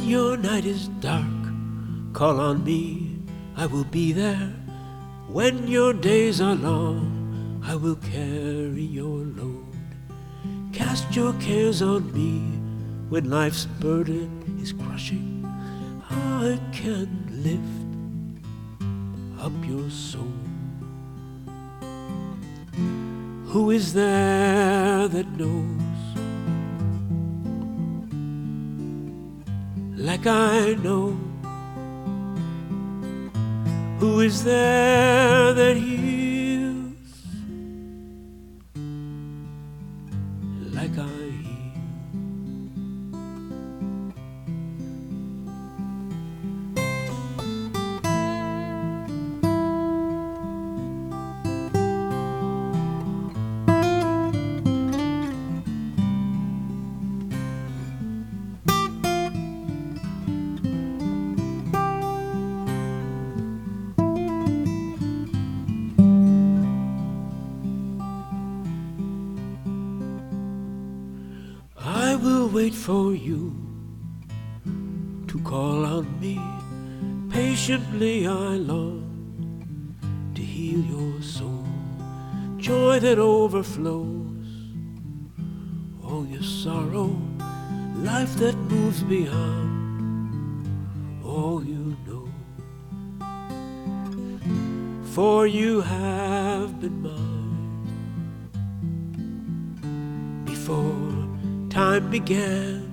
your night is dark, call on me, I will be there. When your days are long, I will carry your load. Cast your cares on me when life's burden is crushing. I can lift up your soul. Who is there that knows like I know? Who is there that heals like I heal? I will wait for you to call on me. Patiently I long to heal your soul. Joy that overflows all your sorrow. Life that moves beyond all you know. For you have been mine before time began,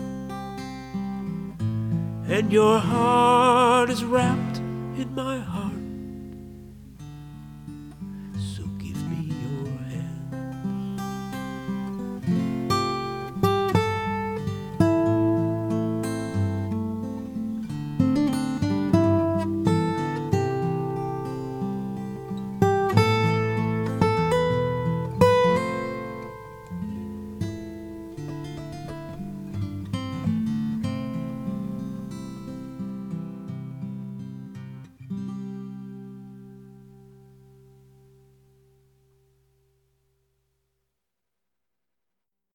and your heart is wrapped in my heart.